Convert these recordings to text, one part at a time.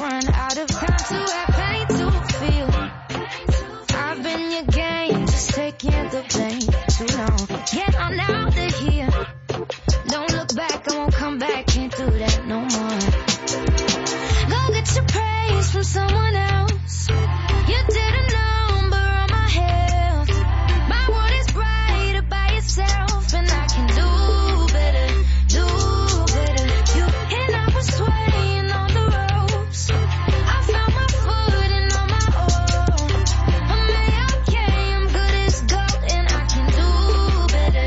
run out of time to have pain to feel. I've been your game, just taking the blame too long. Get on out of here. Don't look back, I won't come back, can't do that no more. Go get your praise from someone else. You did a number on my health. My world is brighter by yourself, and I can do better, do better. You and I was swaying on the ropes. I found my footing on my own. I'm okay, I'm good as gold, and I can do better,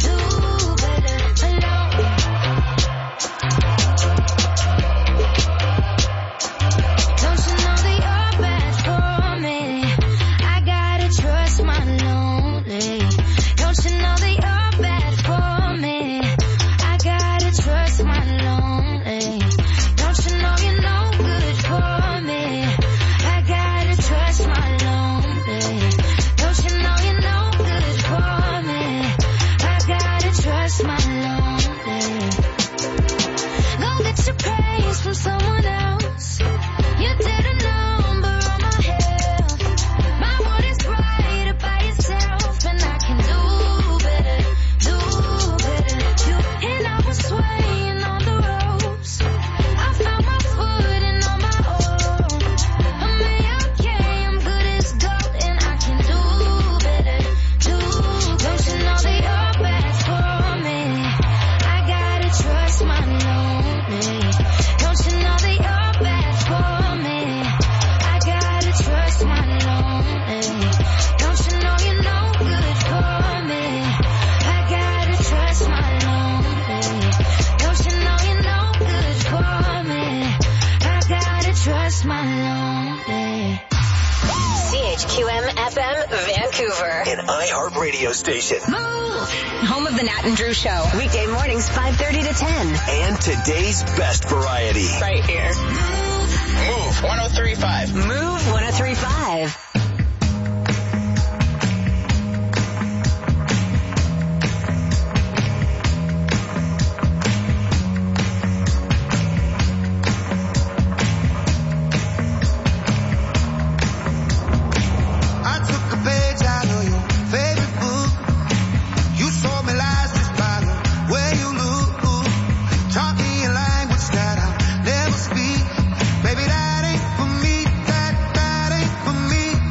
alone. Don't you know that you're bad for me? I gotta trust my lonely. Don't you know that you're bad for me? I gotta trust my lonely. Don't you know you're no good for me? I gotta trust my lonely. Don't you know you're no good for me? I gotta trust my lonely. Go get your praise from someone else. You did a number on my health. My world is brighter by yourself, and I can do better, do better. You and I was swaying on the ropes. I found my footing on my own. I'm okay, I'm good as gold, and I can do better, do better. Don't you know that you're bad for me? I gotta trust my lonely. Don't you know that you're bad for me? I gotta trust my lonely. Don't you know you're no good for me? I gotta trust my lonely. Don't you know you're no good for me? I gotta trust my lonely. CHQM FM Vancouver. An iHeart radio station. Move! Home of the Nat and Drew Show. Weekday mornings 5:30 to 10. And today's best variety. Right here. Move 103.5. Move 103.5. I took a page out of your favorite book. You sold me lies despite where you look. Taught me a language that I'll never speak. Baby, that ain't for me. That ain't for me.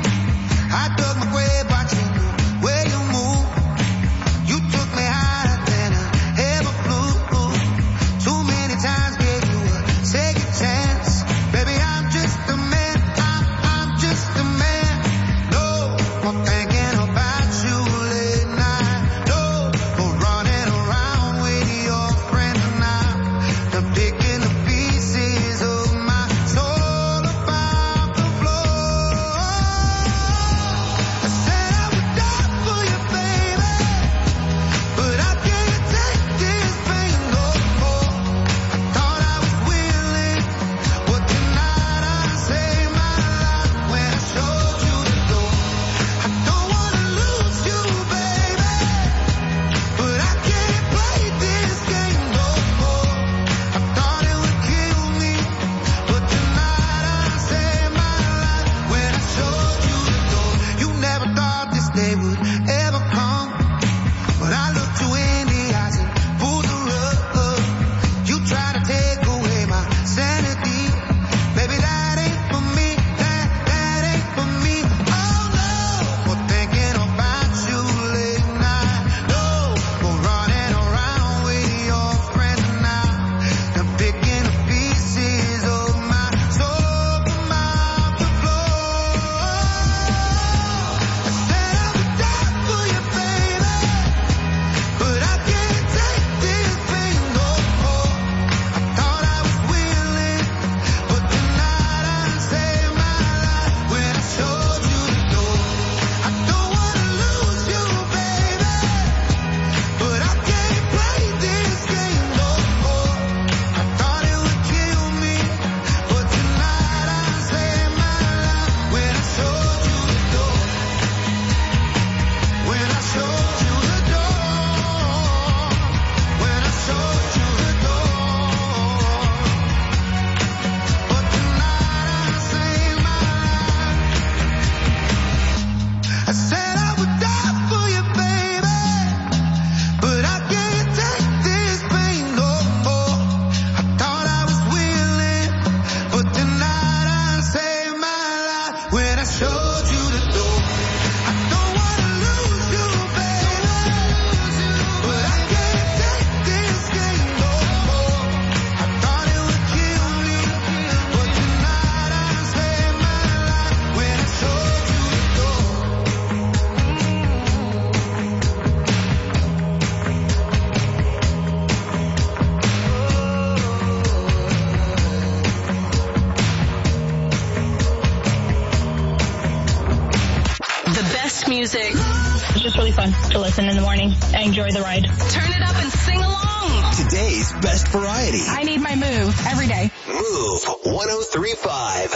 fun to listen in the morning. I enjoy the ride. Turn it up and sing along. Today's best variety. I need my move every day. Move 103.5.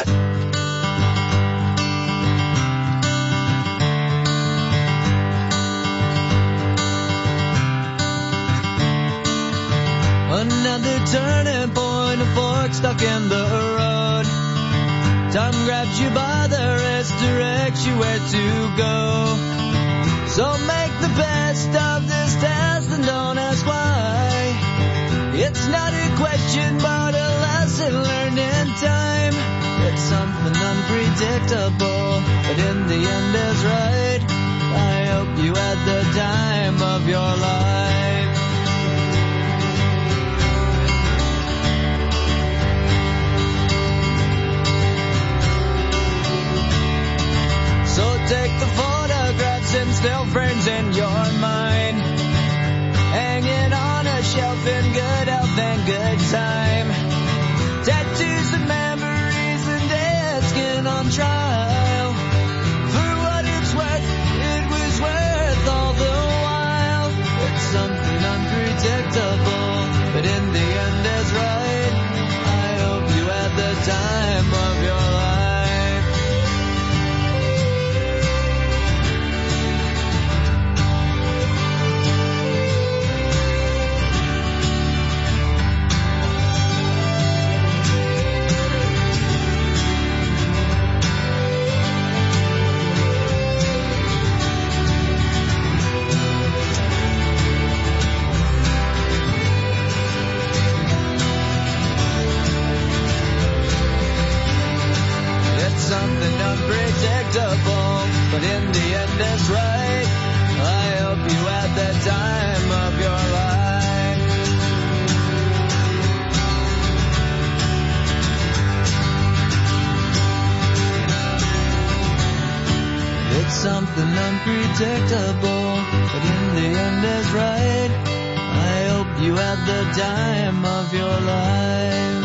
Another turning point, a fork stuck in the road. Time grabs you by the wrist, directs you where to go. So make the best of this test and don't ask why. It's not a question but a lesson learned in time. It's something unpredictable, but in the end is right. I hope you had the time of your life. So take the photographs and still frames in your mind, hanging on a shelf in good health and good time. Tattoos and memories and dead skin on trial. For what it's worth, it was worth all the while. It's something unpredictable, but in the end is right. I hope you had the time of your life. Something unpredictable, but in the end is right. I hope you had the time of your life. It's something unpredictable, but in the end is right. I hope you had the time of your life.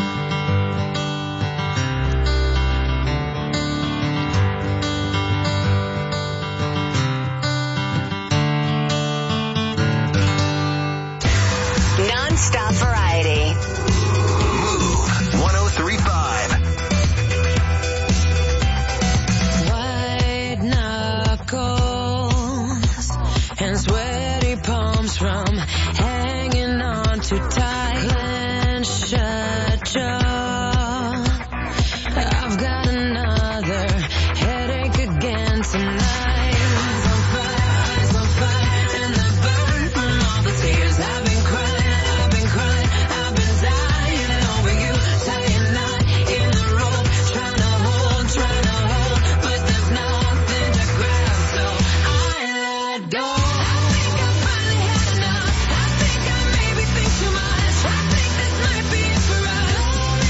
Non-stop variety. Move 103.5. White knuckles and sweaty palms from hanging on too tight. Clenched shut jaw. I've got another headache again tonight. Eyes on fire, and the burn from all the tears I've been crying. I've been dying over you, tying knot in the rope, trying to hold, but there's nothing to grab, so I let go. I think I finally had enough. I think I maybe think too much. I think this might be it for us.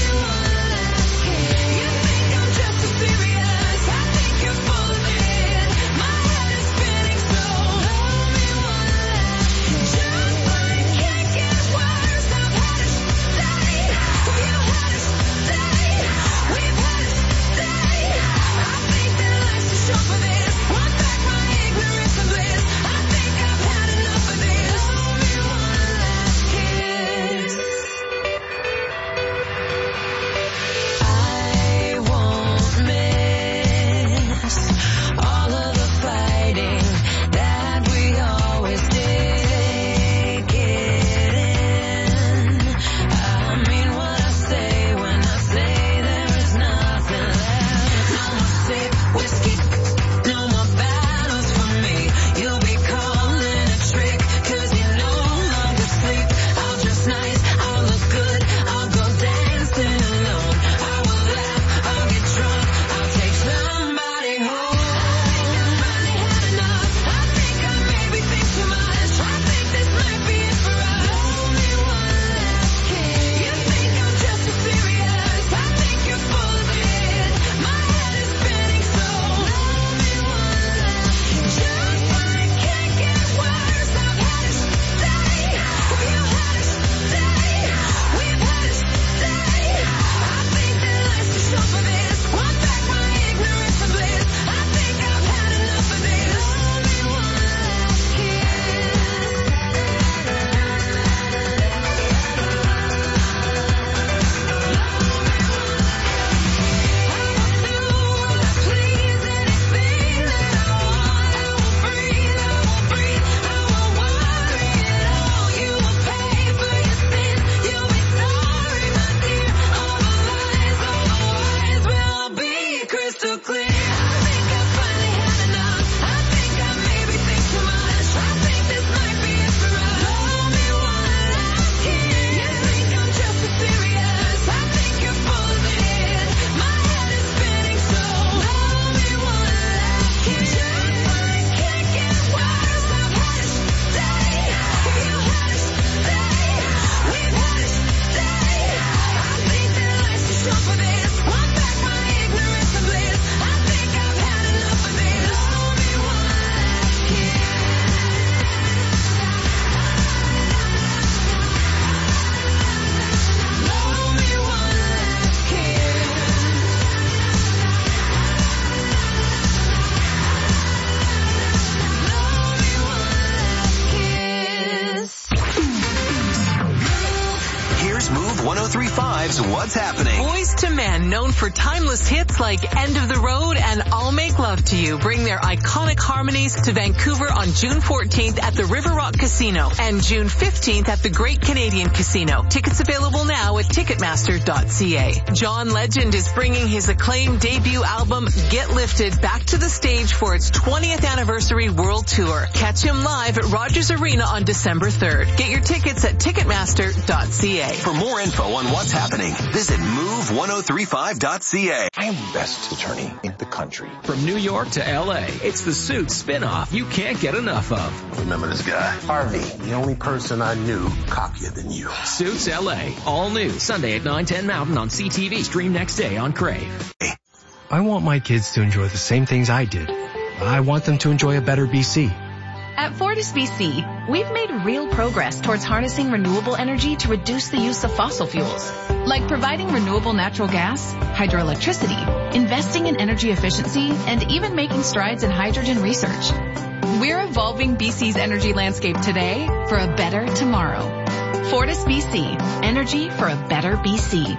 Here's what's happening. Boyz II Men, known for timeless hits like End of the Road and I'll Make Love to You, bring their iconic harmonies to Vancouver on June 14th at the River Rock Casino and June 15th at the Great Canadian Casino. Tickets available now at Ticketmaster.ca. John Legend is bringing his acclaimed debut album, Get Lifted, back to the stage for its 20th anniversary world tour. Catch him live at Rogers Arena on December 3rd. Get your tickets at Ticketmaster.ca. For more info on what's happening, visit move1035.ca. I am the best attorney in the country. From New York to L.A., it's the Suits spinoff you can't get enough of. Remember this guy? Harvey, the only person I knew cockier than you. Suits L.A., all new, Sunday at 9/10 Mountain on CTV. Stream next day on Crave. I want my kids to enjoy the same things I did. I want them to enjoy a better BC. At Fortis BC, we've made real progress towards harnessing renewable energy to reduce the use of fossil fuels, like providing renewable natural gas, hydroelectricity, investing in energy efficiency, and even making strides in hydrogen research. We're evolving BC's energy landscape today for a better tomorrow. Fortis BC, energy for a better BC.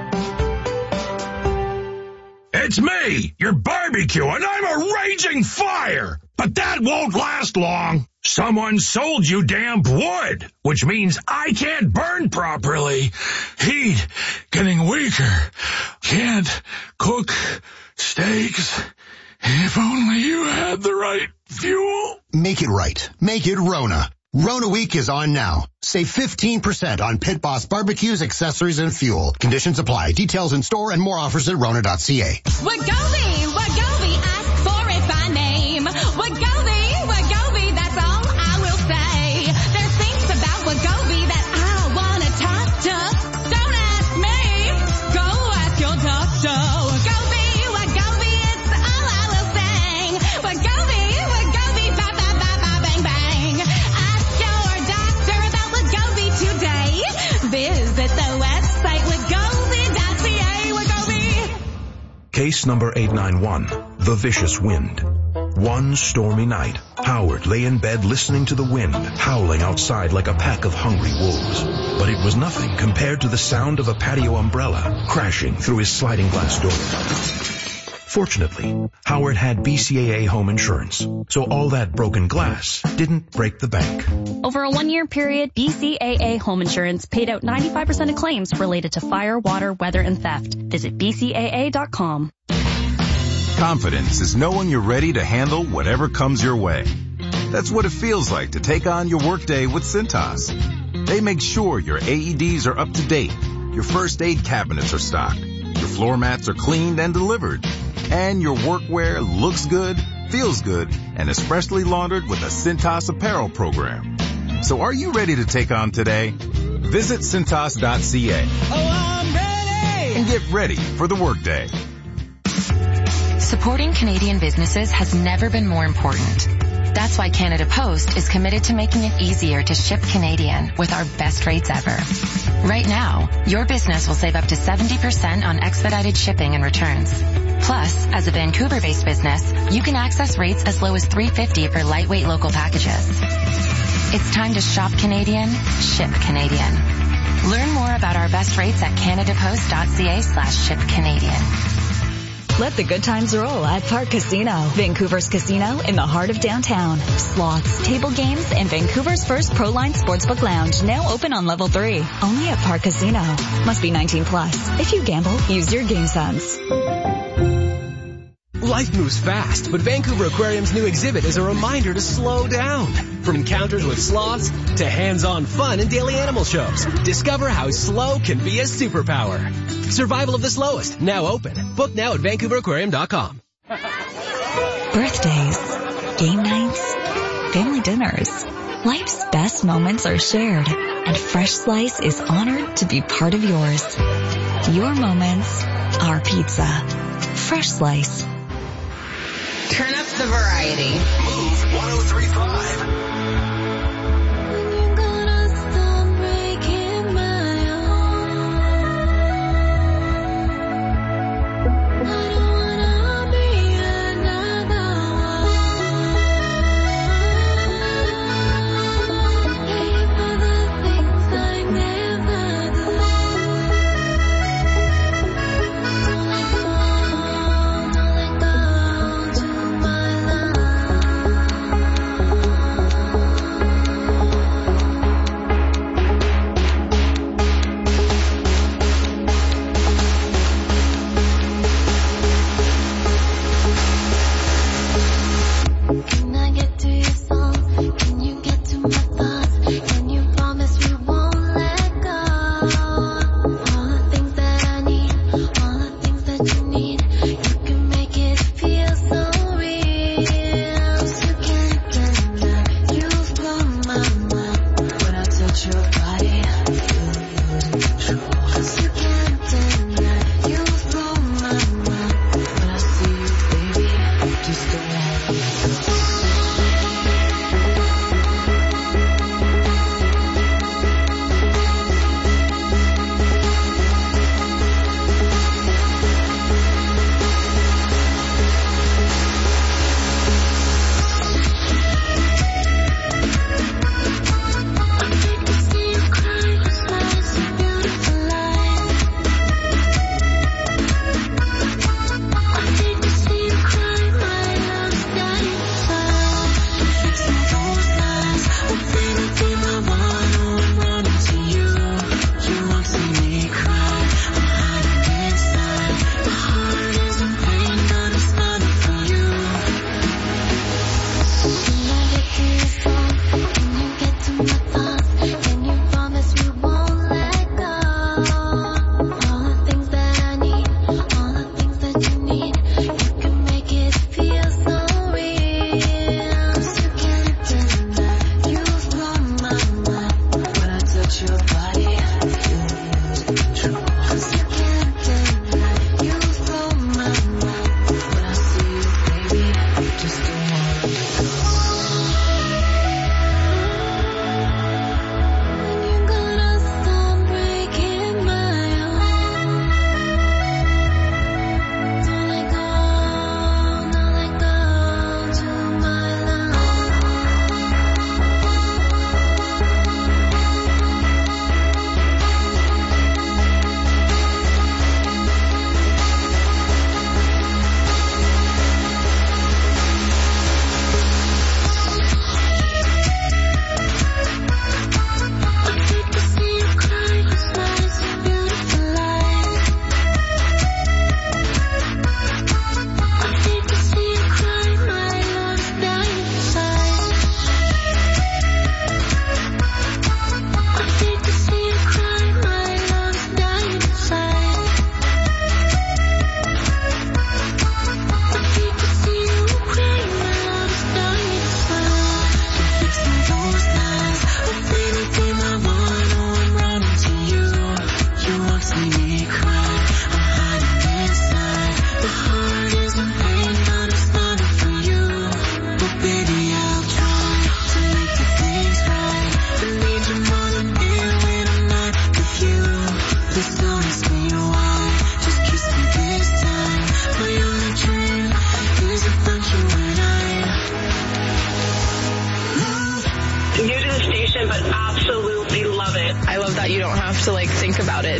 It's me, your barbecue, and I'm a raging fire. But that won't last long. Someone sold you damp wood, which means I can't burn properly. Heat getting weaker. Can't cook steaks. If only you had the right fuel. Make it right. Make it Rona. Rona Week is on now. Save 15% on Pit Boss barbecues, accessories, and fuel. Conditions apply. Details in store and more offers at Rona.ca. Wegovy, ask for it by name. Wegovy, that's all I will say. There's things about Wegovy that I wanna talk to. Don't ask me, go ask your doctor. Wegovy, it's all I will sing. Wegovy, ba ba ba ba bang bang. Ask your doctor about Wegovy today. Visit the website Wegovy.ca. Wegovy. Case number 891, The Vicious Wind. One stormy night, Howard lay in bed listening to the wind howling outside like a pack of hungry wolves. But it was nothing compared to the sound of a patio umbrella crashing through his sliding glass door. Fortunately, Howard had BCAA home insurance, so all that broken glass didn't break the bank. Over a 1-year period, BCAA home insurance paid out 95% of claims related to fire, water, weather, and theft. Visit BCAA.com. Confidence is knowing you're ready to handle whatever comes your way. That's what it feels like to take on your workday with Cintas. They make sure your AEDs are up to date, your first aid cabinets are stocked, your floor mats are cleaned and delivered, and your workwear looks good, feels good, and is freshly laundered with a Cintas apparel program. So are you ready to take on today? Visit Cintas.ca. I'm ready! And get ready for the workday. Supporting Canadian businesses has never been more important. That's why Canada Post is committed to making it easier to ship Canadian with our best rates ever. Right now, your business will save up to 70% on expedited shipping and returns. Plus, as a Vancouver-based business, you can access rates as low as $3.50 for lightweight local packages. It's time to shop Canadian, ship Canadian. Learn more about our best rates at canadapost.ca/shipcanadian. Let the good times roll at Park Casino, Vancouver's casino in the heart of downtown. Slots, table games, and Vancouver's first Proline Sportsbook Lounge now open on level 3. Only at Park Casino. Must be 18 plus. If you gamble, use your game sense. Life moves fast, but Vancouver Aquarium's new exhibit is a reminder to slow down. From encounters with sloths to hands-on fun and daily animal shows, discover how slow can be a superpower. Survival of the Slowest, now open. Book now at VancouverAquarium.com. Birthdays, game nights, family dinners. Life's best moments are shared, and Fresh Slice is honored to be part of yours. Your moments, our pizza. Fresh Slice. Turn up the variety. Move 1035.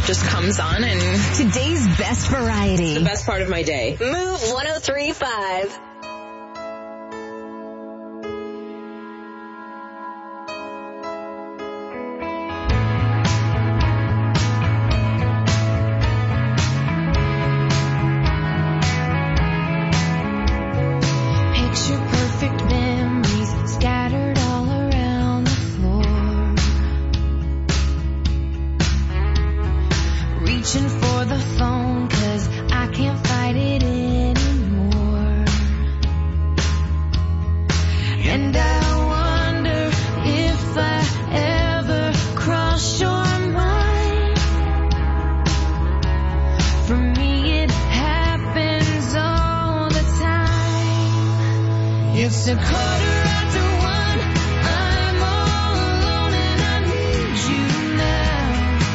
just comes on and... Today's best variety. It's the best part of my day. Move 103.5. It's a quarter after one. I'm all alone and I need you now.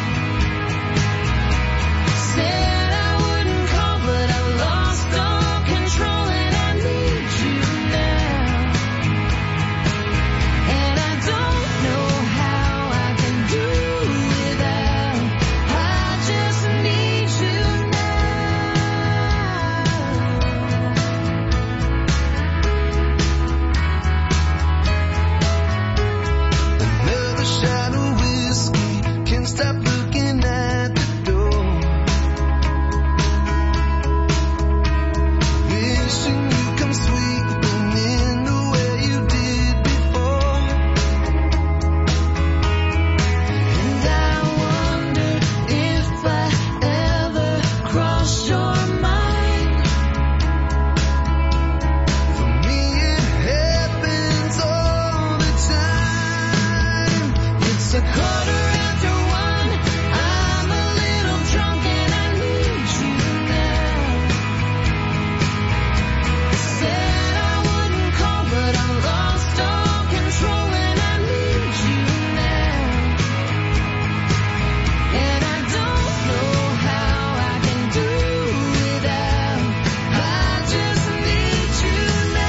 Said I wouldn't call, but I've lost all control and I need you now. And I don't know how I can do without. I just need you shot of whiskey, can't stop looking at the door. Wishing you come sweeping in the way you did before. And I wonder if I ever cross your mind. For me it happens all the time. It's a quarter after one. I'm a little drunk and I need you now. Said I wouldn't call, but I lost all control and I need you now. And I don't know how I can do without. I just need you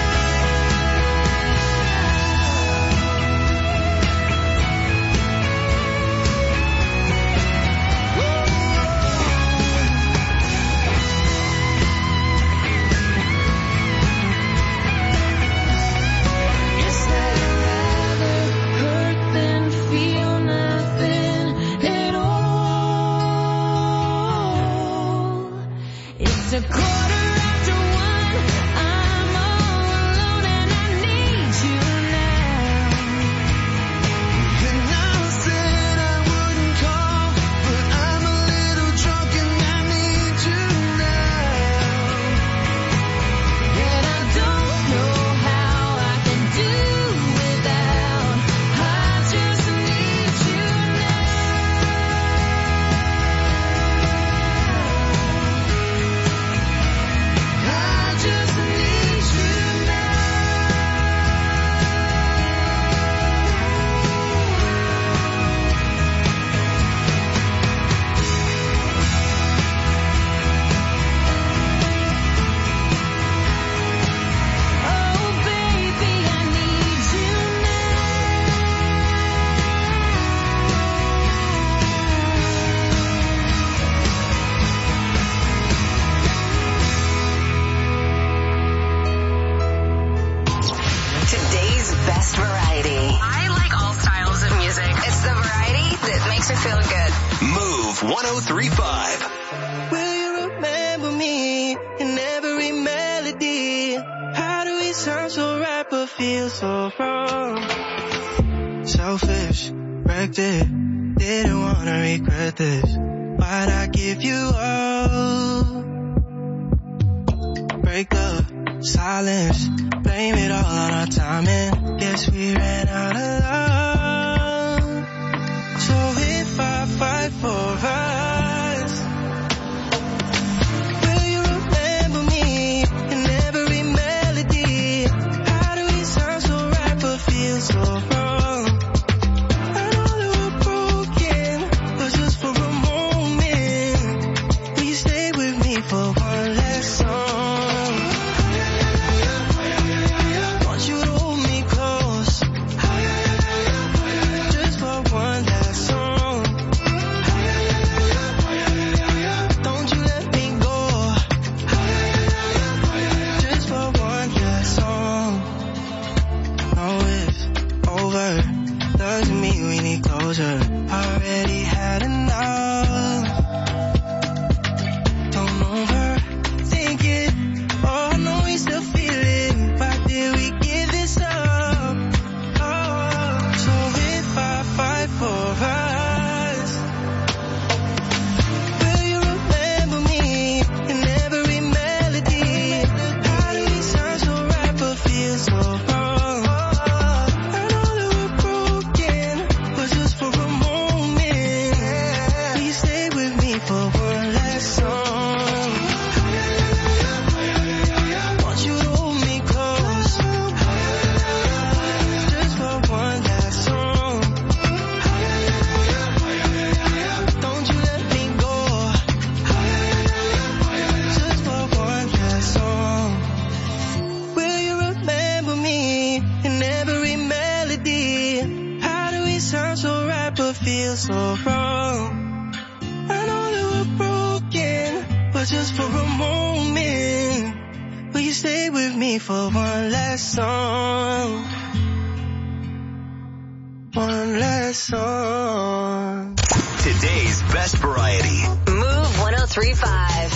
Guess I'd rather hurt than feel nothing at all. It's a quarter after one. I'm all alone and I need you now. And I said I wouldn't call, but I'm a little drunk and I need you now. And I don't know how I can do without. I just need you now. I just need you Oh baby, I need you Today's best variety. I like all styles of music. It's the variety that makes her feel good. Move 103.5. Will you remember me in every melody? How do we sound so right but feel so wrong? Selfish, wrecked it, didn't wanna regret this. Why'd I give you all? Break the silence, blame it all on our timing. Guess we ran out of love. So if I fight for us, will you remember me in every melody? How do we sound so right but feel so wrong? I know that we're broken, but just for a moment, will you stay with me for one last song? Want you to hold me close, just for one last song. so wrong. I know that we're broken, but just for a moment, will you stay with me for one last song? One last song. Today's best variety. Move 1035.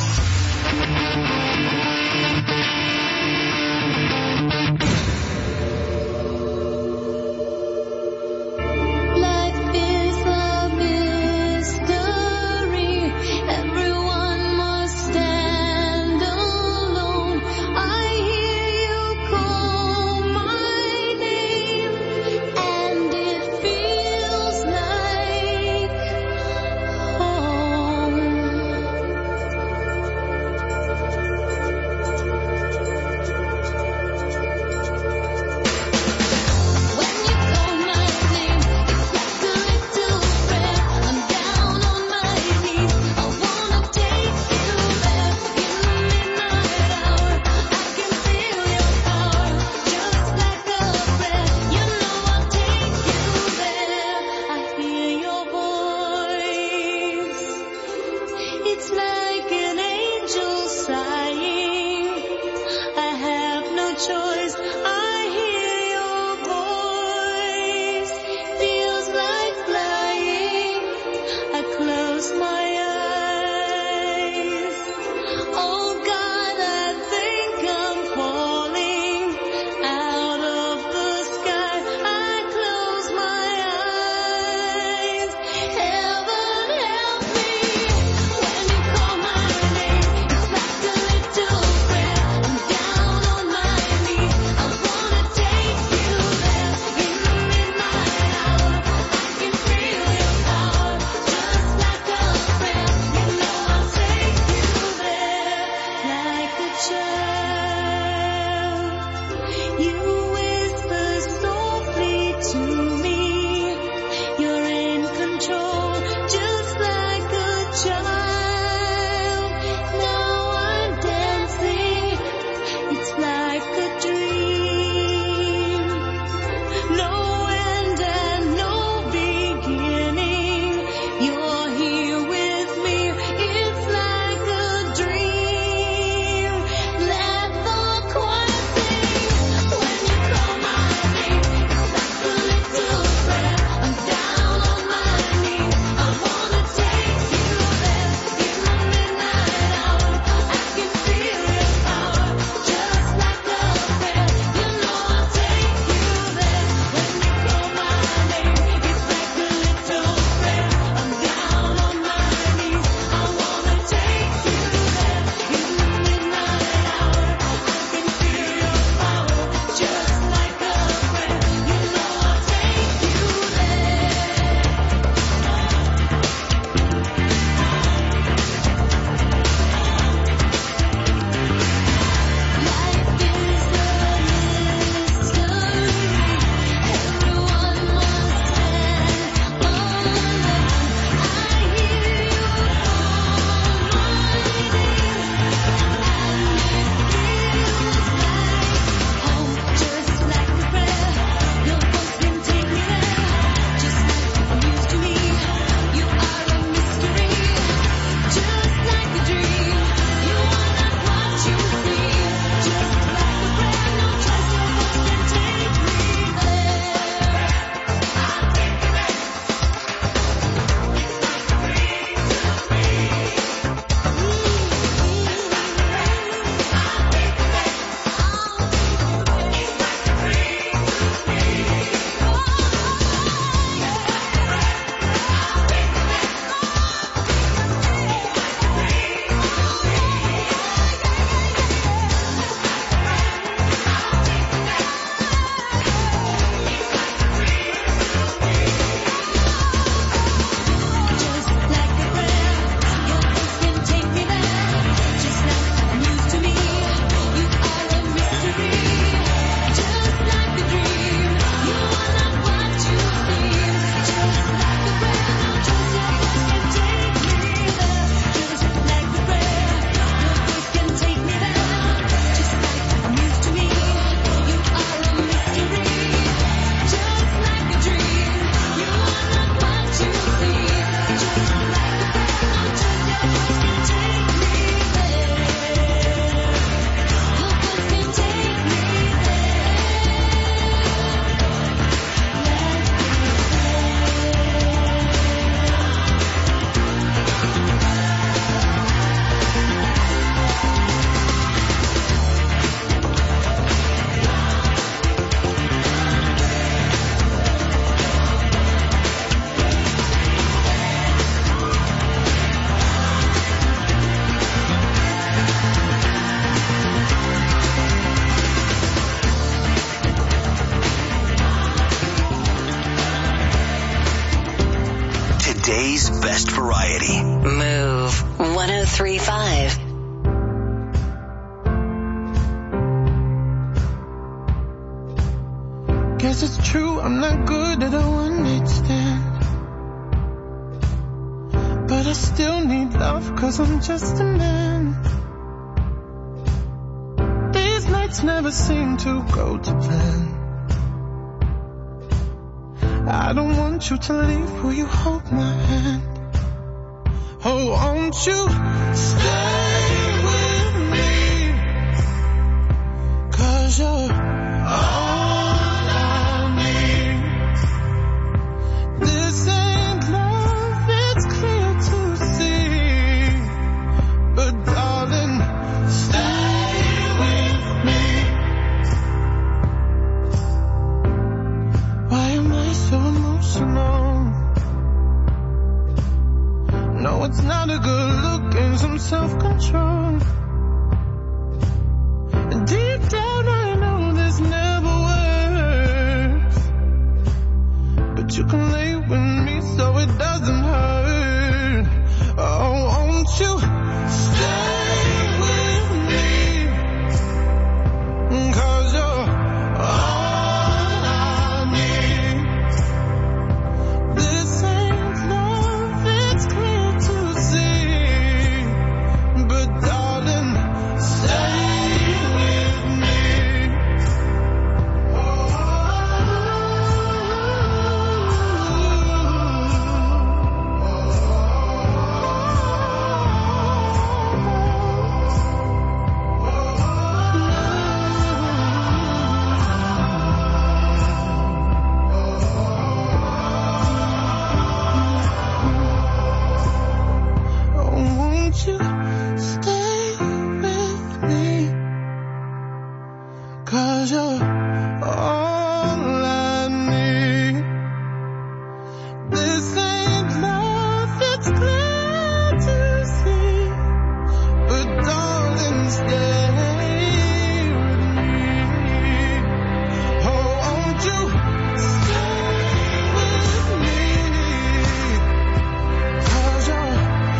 best variety. Move 103.5. Guess it's true, I'm not good at a one-night stand. But I still need love, cause I'm just a man. These nights never seem to go to plan. I don't want you to leave, will you hold my hand? Oh, won't you stay with me? Cause you're all I need. This ain't love, it's clear to see. But darling, stay with me. Why am I so emotional? No, it's not a good look and some self-control. And deep down I know this never works. But you can lay with me so it doesn't hurt. Oh, won't you stay with me? 'Cause you're all I need. This ain't love, it's clear to see. But darling, stay with me. Oh, won't you stay with me? 'Cause you're all I need. This ain't love, it's clear to see. But darling, stay with me. Oh, won't you stay with me? 'Cause you're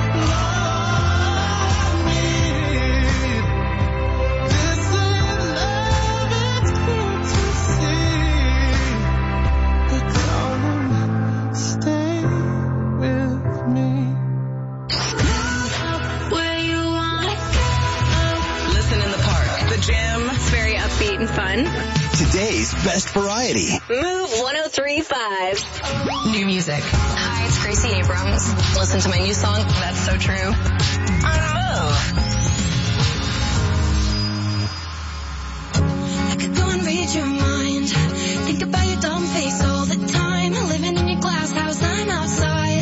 all I need. This ain't love, it's clear to see. But darling, stay with me. Where you wanna Listen in the park, the gym. It's very upbeat and fun. Today's best variety. Move 103.5. New music. Hi, it's Gracie Abrams. Listen to my new song, That's So True, on Move. I could go and read your mind. Think about your dumb face all the time. Living in your glass house, I'm outside.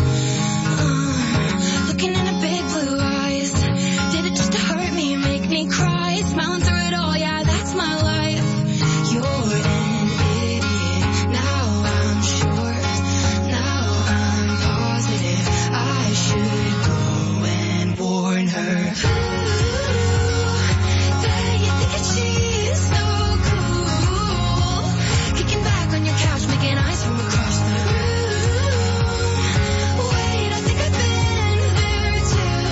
Looking in her big blue eyes. Did it just to hurt me, make me cry. Smiling through it all, yeah, that's my life. You're an idiot. Now I'm sure. Now I'm positive. I should go and warn her. You think that she's so cool. Kicking back on your couch, making eyes from across the room. Wait, I think I've been there too.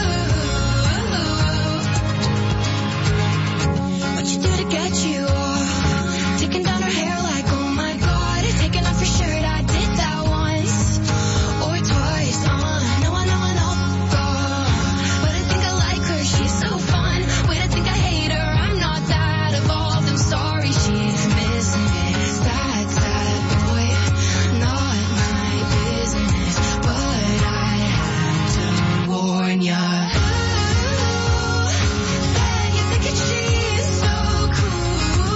What you do to get you off? Taking down her hair like, oh my god. Taking off your shirt, I did that once or twice. No, God. But I think I like her, she's so fun. Wait, I think I hate her, I'm not that evolved. I'm sorry, she's missing it. Sad boy, not my business. But I had to warn ya. You think that she's so cool.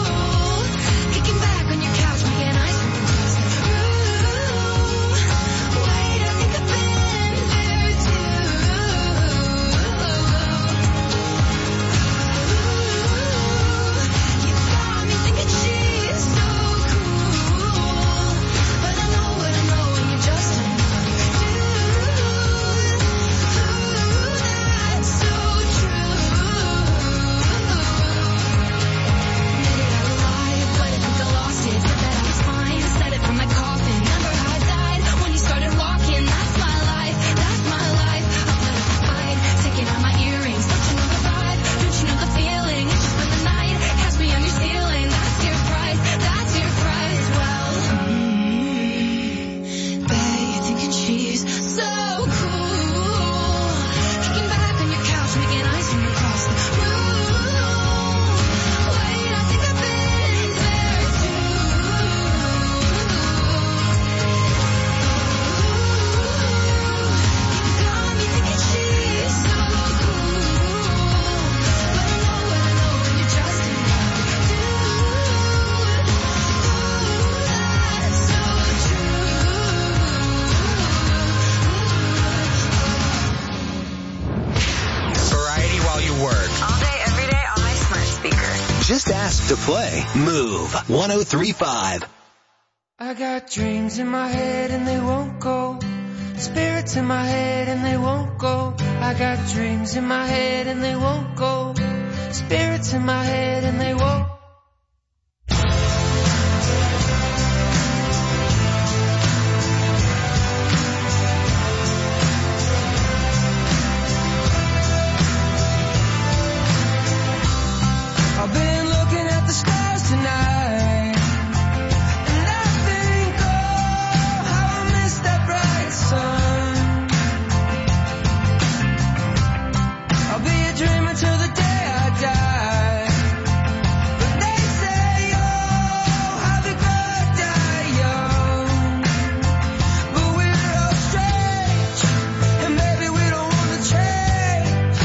Just ask to play. Move 103.5. I got dreams in my head and they won't go. Spirits in my head and they won't go. I got dreams in my head and they won't go. Spirits in my head and they won't. I've been looking at the stars tonight, and I think, oh, how I miss that bright sun. I'll be a dreamer till the day I die. But they say, oh, how the good die young. But we're all strange, and maybe we don't want to change.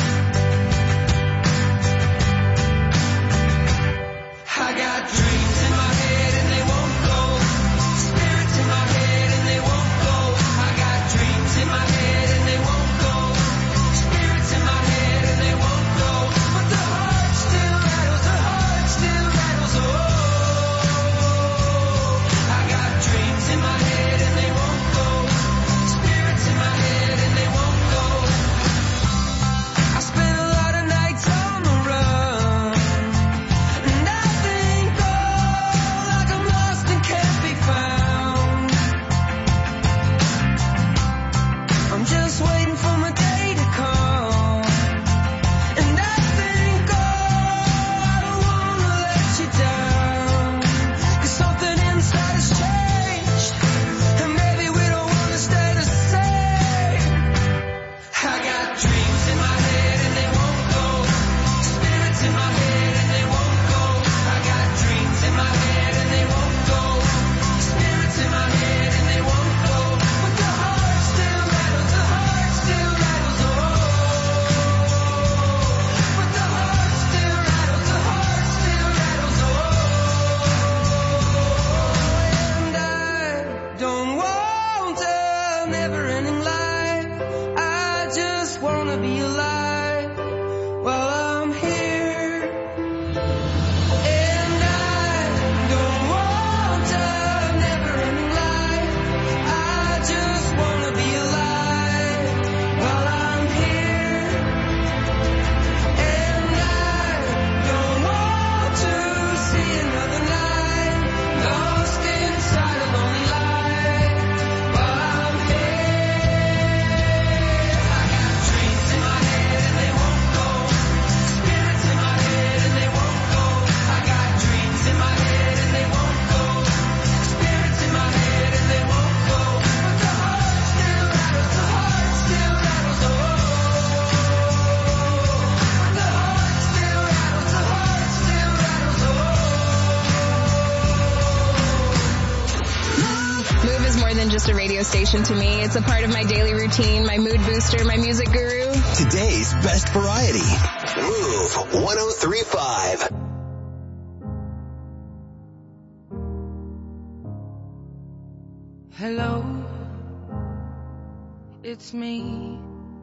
I got dreams in my head and they won't go. Spirits in my head and they won't go. I got dreams in my head and they won't go. Spirits in my head and they won't go. But the heart still rattles, the heart still rattles, oh. I got dreams in my head and they won't go. Spirits in my head and they won't go. I spent a lot of nights on the run, and I think, oh, like I'm lost and can't be found. I'm just waiting for my day to come, and I think, oh, I don't wanna let you down, 'cause something inside has changed, and maybe we don't wanna stay the same. I got dreams in my head and they won't go. Spirits in my head and they won't go. I got dreams in my head and they won't go. Spirits in my head and they won't go. But the heart still rattles, the heart still rattles, oh. But the heart still rattles, the heart still rattles, oh. And I don't want a never-ending life. I just wanna be alive while I'm here. And I don't want a never-ending life. I just wanna be alive while I'm here. And I don't want to see another night lost inside a lonely light while I'm here. I got dreams in my head and they won't go. Spirits in my head and they won't go. I got dreams in my head and they won't go. Spirits in my head and they won't go. But the heart still rattles, the heart still rattles, oh. But the heart still rattles, the heart still rattles, oh. Move is more than just a radio station to me. It's a part of my daily routine, my mood booster, my music guru. Today's best variety. Move 103.5. Hello, it's me.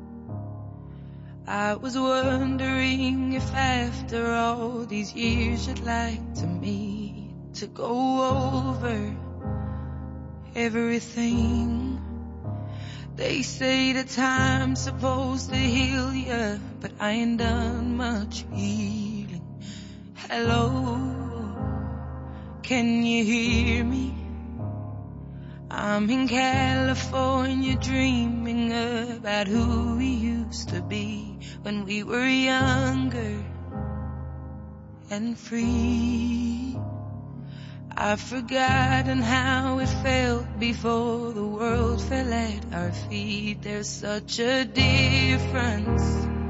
I was wondering if after all these years you'd like to meet to go over everything. They say that time's supposed to heal ya, but I ain't done much healing. Hello, can you hear me? I'm in California dreaming about who we used to be when we were younger and free. I've forgotten how it felt before the world fell at our feet. There's such a difference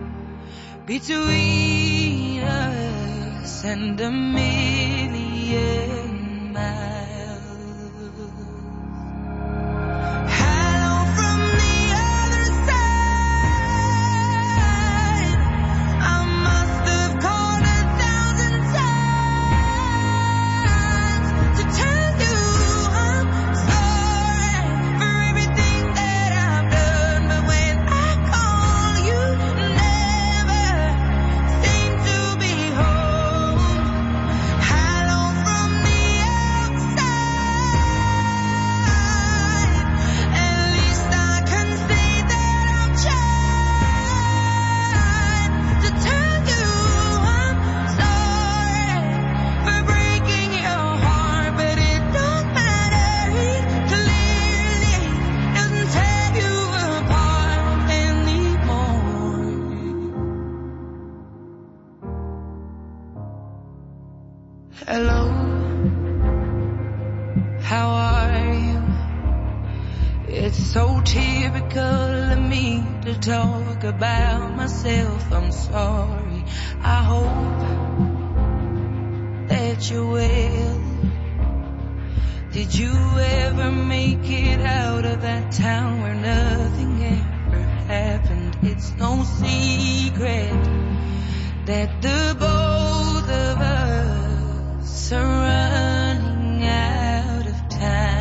between us and a million miles. Hello from the other side. I must have called 1,000 times to tell you I'm sorry for everything that I've done. But when I call, you never seem to be home. Hello, how are you? It's so typical of me to talk about myself. I'm sorry. I hope that you're well. Did you ever make it out of that town where nothing ever happened? It's no secret that the both of us are running out of time.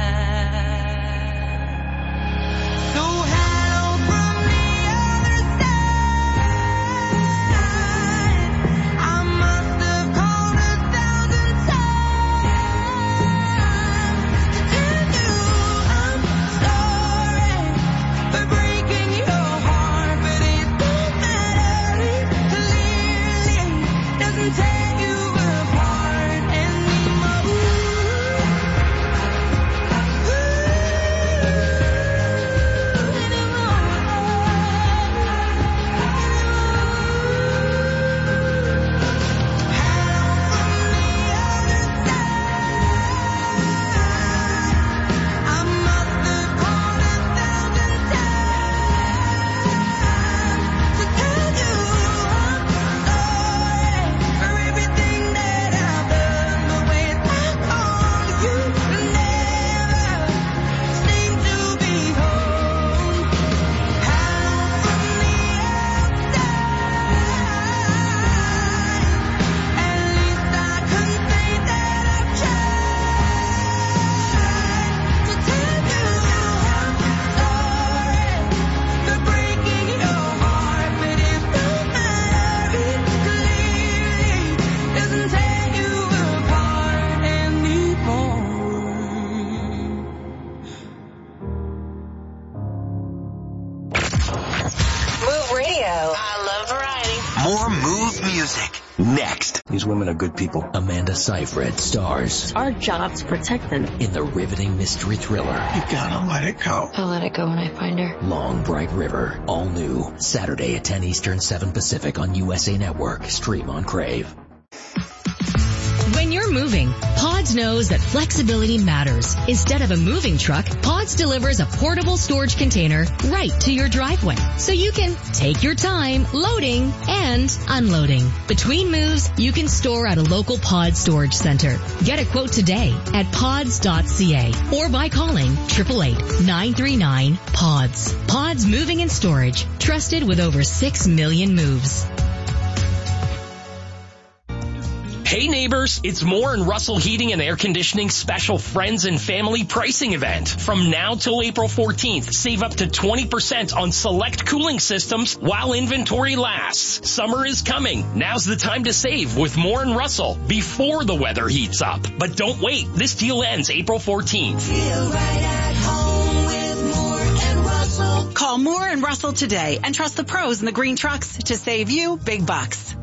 So hello from the other side. I must have called 1,000 times to tell you I'm sorry for breaking your heart, but it don't matter. It clearly doesn't tear you apart anymore. More Move music. Next. These women are good people. Amanda Seyfried stars. Our job's protect them. In the riveting mystery thriller. You gotta let it go. I'll let it go when I find her. Long Bright River. All new. Saturday at 10 Eastern, 7 Pacific on USA Network. Stream on Crave. When you're moving, Pods knows that flexibility matters. Instead of a moving truck, Pods delivers a portable storage container right to your driveway. So you can take your time loading and unloading. Between moves, you can store at a local Pods storage center. Get a quote today at pods.ca or by calling 888-939-PODS. Pods Moving and Storage. Trusted with over 6 million moves. Hey neighbors, it's Moore and Russell Heating and Air Conditioning special friends and family pricing event. From now till April 14th, save up to 20% on select cooling systems while inventory lasts. Summer is coming. Now's the time to save with Moore and Russell before the weather heats up. But don't wait. This deal ends April 14th. Feel right at home with Moore and Russell. Call Moore and Russell today and trust the pros in the green trucks to save you big bucks.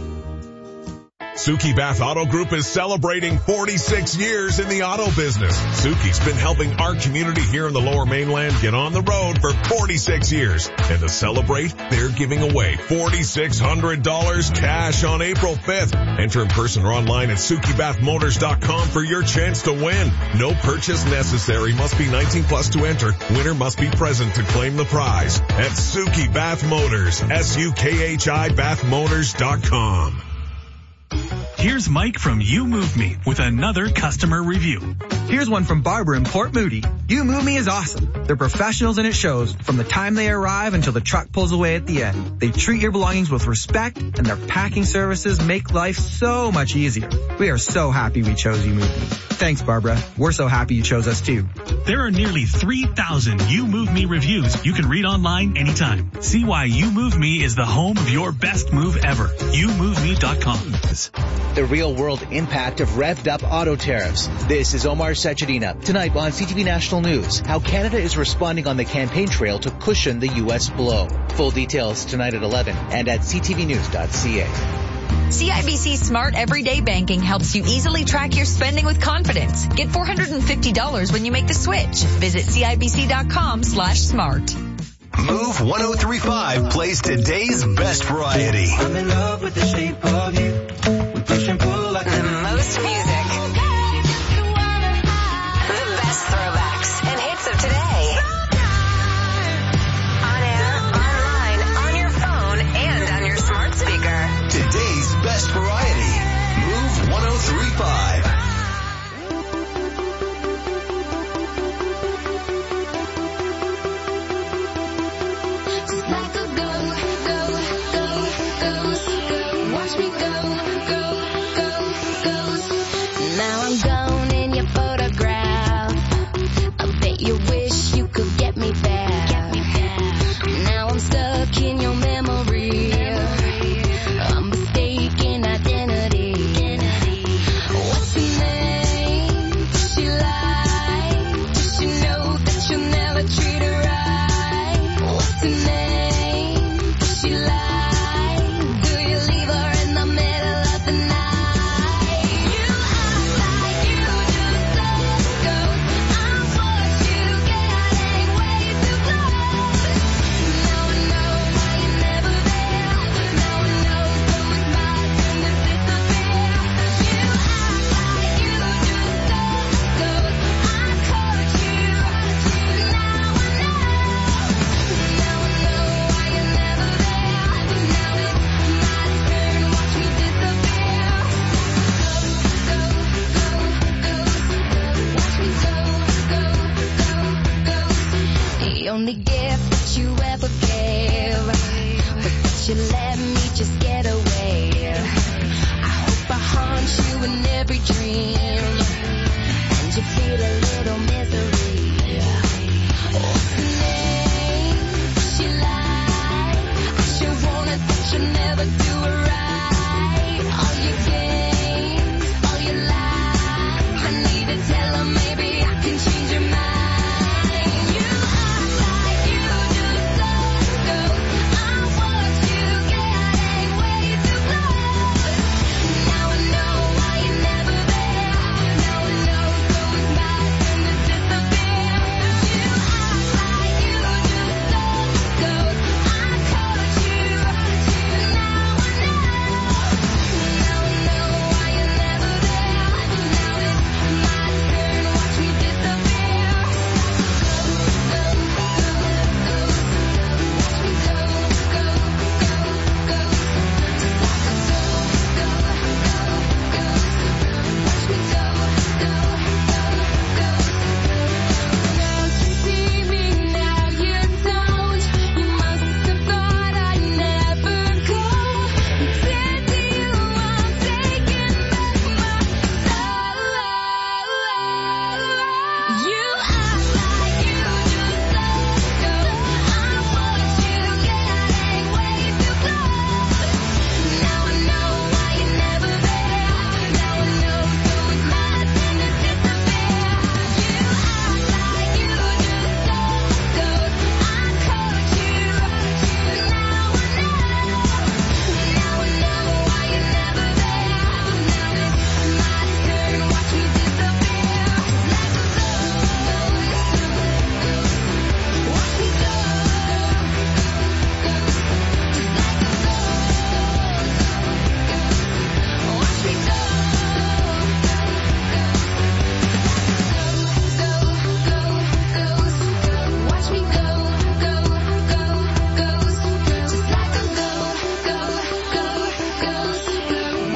Suki Bath Auto Group is celebrating 46 years in the auto business. Suki's been helping our community here in the Lower Mainland get on the road for 46 years. And to celebrate, they're giving away $4,600 cash on April 5th. Enter in person or online at SukiBathMotors.com for your chance to win. No purchase necessary. Must be 19 plus to enter. Winner must be present to claim the prize. At Suki Bath Motors, SUKHI BathMotors.com. Here's Mike from You Move Me with another customer review. Here's one from Barbara in Port Moody. You Move Me is awesome. They're professionals and it shows from the time they arrive until the truck pulls away at the end. They treat your belongings with respect and their packing services make life so much easier. We are so happy we chose You Move Me. Thanks, Barbara. We're so happy you chose us too. There are nearly 3,000 You Move Me reviews you can read online anytime. See why You Move Me is the home of your best move ever. YouMoveMe.com. The real-world impact of revved-up auto tariffs. This is Omar Sachedina. Tonight on CTV National News, how Canada is responding on the campaign trail to cushion the U.S. blow. Full details tonight at 11 and at ctvnews.ca. CIBC Smart Everyday Banking helps you easily track your spending with confidence. Get $450 when you make the switch. Visit CIBC.com/smart. Move 103.5 plays today's best variety. I'm in love with the shape of you. We push and pull like the most music.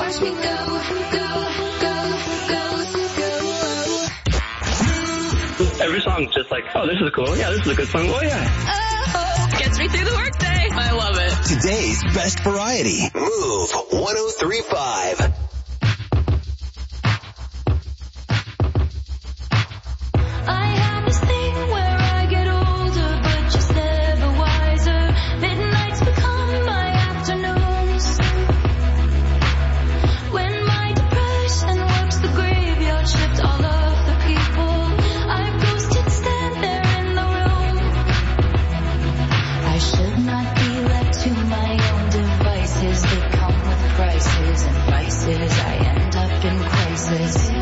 watch me go, go, go, go, go. Every song's just like, oh, this is cool. Yeah, this is a good song. Oh, yeah. Gets me through the workday. I love it. Today's best variety. Move 103.5. I have this thing where I get older, but just never wiser. Midnights become my afternoons. When my depression works the graveyard shift, all of the people I've ghosted stand there in the room. I should not be left to my own devices. They come with prices and vices. I end up in crisis.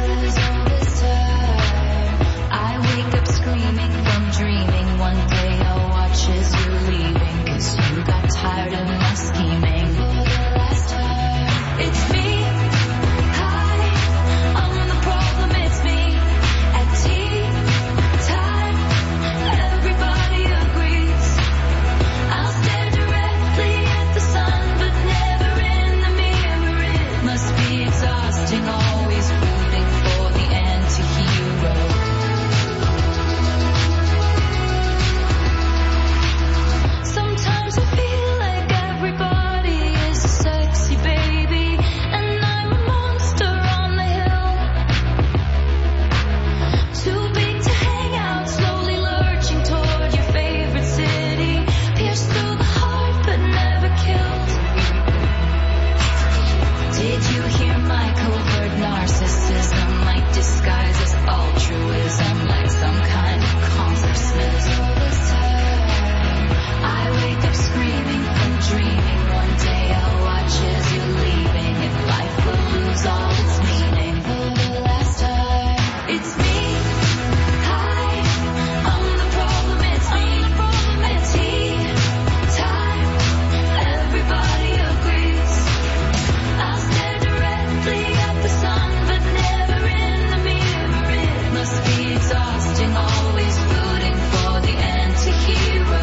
I wake up screaming from dreaming. One day I'll watch as you're leaving, 'cause you got tired of my scheming. For the last time, it's me. Hi, I'm the problem, it's me. At tea time, everybody agrees. I'll stare directly at the sun, but never in the mirror. It must be exhausting, always rooting for the anti-hero. Sometimes I feel like everybody is a sexy baby, and I'm a monster on the hill. Too big to hang out, slowly lurching toward your favorite city. Pierced through the heart, but never killed. Did you hear my covert narcissism? Like disguise as altruism, like some kind of consciousness. I wake up screaming from dreaming. One day I'll watch as you're leaving. If life will lose all its meaning. For the last time, it's me. Hi, I'm the problem, it's me. At tea time, everybody agrees. I'll stare directly at the sun, but never in the mirror. It must be exhausting, always rooting for the anti-hero.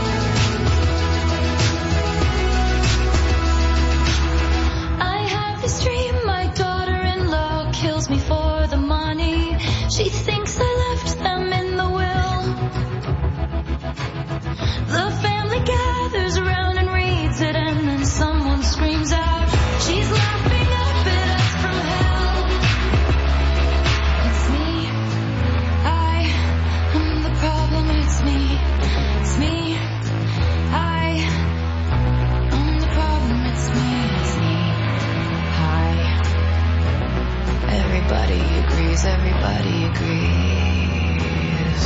I have this dream, my daughter-in-law kills me for the money. She thinks I left them in the will. The family gathers around and reads it, and then someone screams out, she's laughing up at us from hell. It's me. I am the problem, it's me. It's me. I am the problem, it's me. It's me. Hi. Everybody agrees, everybody agrees.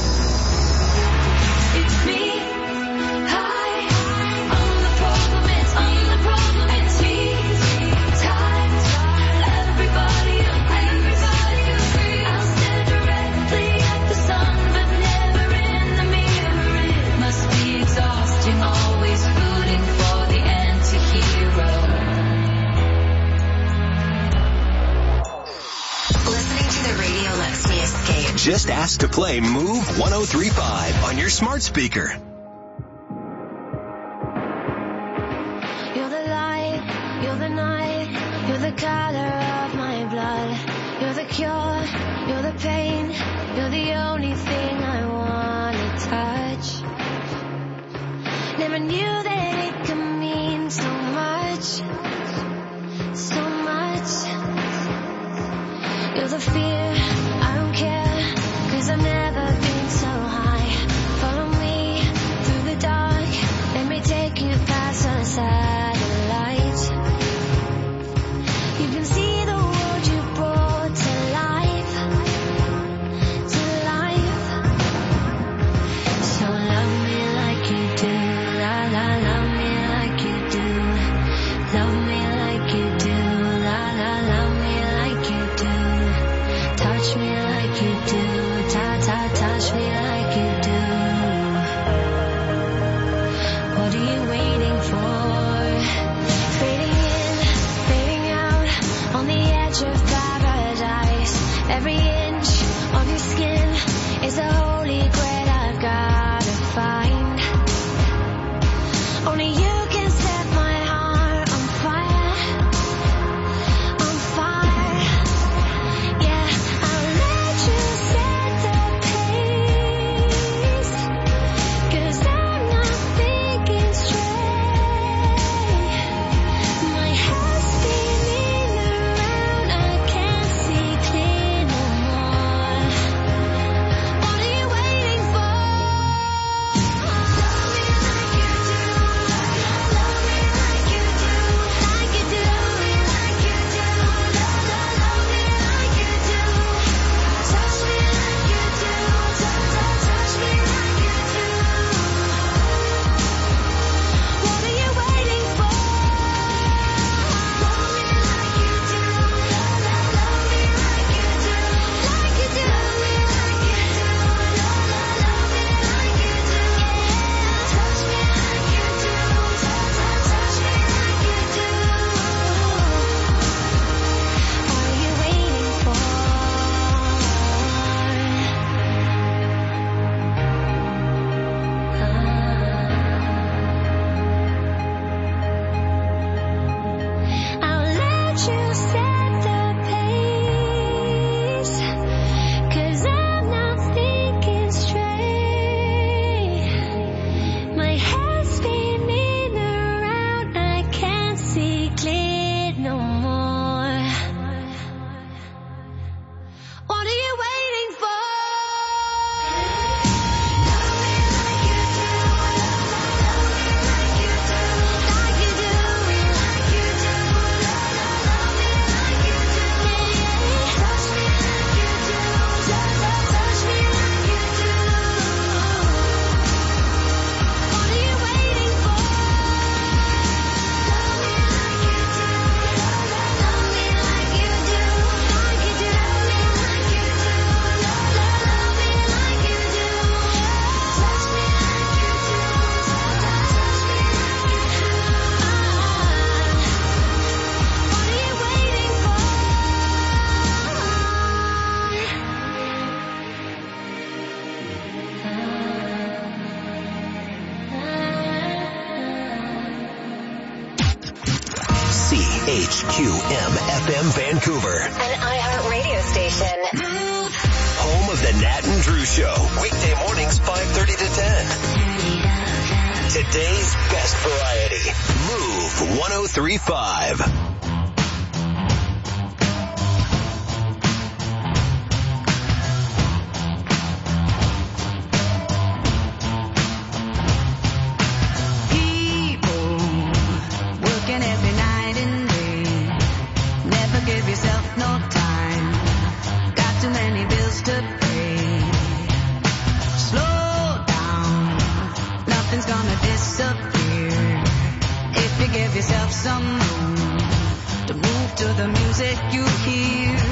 It's me. Hi. I'm the problem, it's me. I'm the problem, it's me. Time. Everybody agrees. I'll stare directly at the sun, but never in the mirror. It must be exhausting, always rooting for the anti-hero. Listening to the radio lets me escape. Just ask to play Move 103.5 on your smart speaker. You're the light, you're the night, you're the color of my blood. You're the cure, you're the pain, you're the only thing I wanna touch. Never knew that it could mean so much, so much. You're the fear, I don't care, 'cause I've never been so high. Follow me through the dark, let me take you past the satellite. You can see the world you brought to life, to life. So love me like you do, la la, love me like you do. Love me like you do, la la, love me like you do. Touch me like you do, ta ta, touch me like you do. What are you waiting for? Fading in, fading out, set the pace, 'cause I'm not thinking straight. My head's spinning around, I can't see clear no more. What are you waiting for? CHQM FM Vancouver. An iHeart radio station. Home of the Nat and Drew Show. Weekday mornings 5:30 to 10. Today's best variety. Move 103.5. Give yourself no time. Got too many bills to pay. Slow down. Nothing's gonna disappear if you give yourself some room to move to the music you hear.